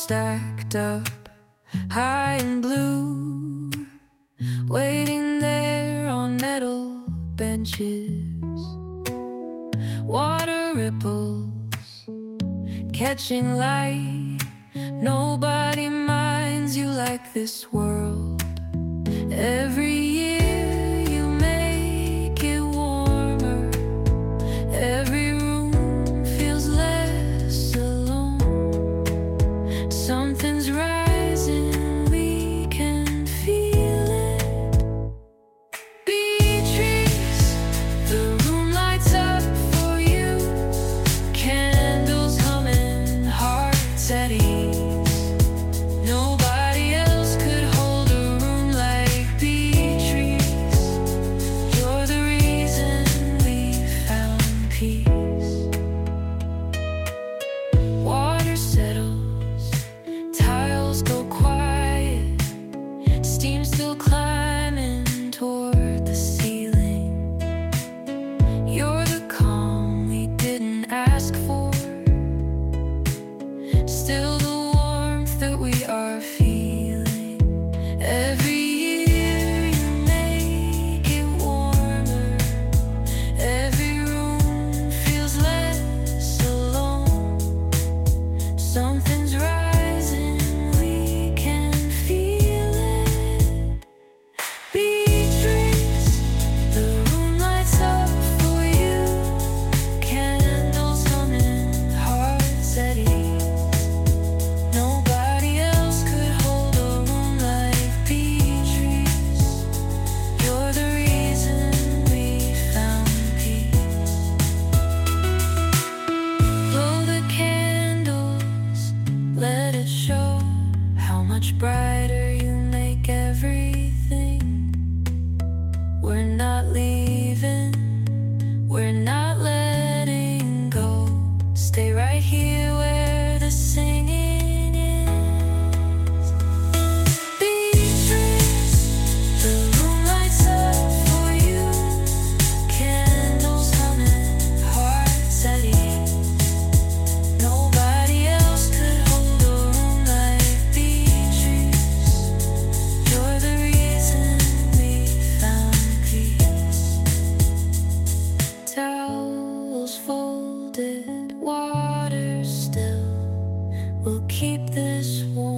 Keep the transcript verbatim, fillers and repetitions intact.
stacked up high and blue, waiting there on metal benches. Water ripples catching light. Nobody minds you like this world. Every year you make it warmer. Every room feels less alone. Something's rising, we can feel it. Beatrice, the room lights up for you. Candles humming, hearts at ease. Nobody else could hold a room like Beatrice. You're the reason we found peace. Water settles, tiles go quiet, steam still climbing toward the ceiling. You're the calm we didn't ask for, still the warmth that we are feeling. Every year you make it warmer. Every room feels less alone. Something's rising, we can feel it. Beatrice, the room lights up for you. Candles humming, hearts at ease. Nobody else could hold a room like Beatrice. You're the reason we found peace. Blow the candles, let it show how much brighter you make everything. We're not leaving, we're not letting go. Stay right here where the singing is. Beatrice, the room lights up for you. Candles humming, hearts at ease. Nobody else could hold a room like Beatrice. You're the reason we found peace. Towels folded, water still. We'll keep this warm.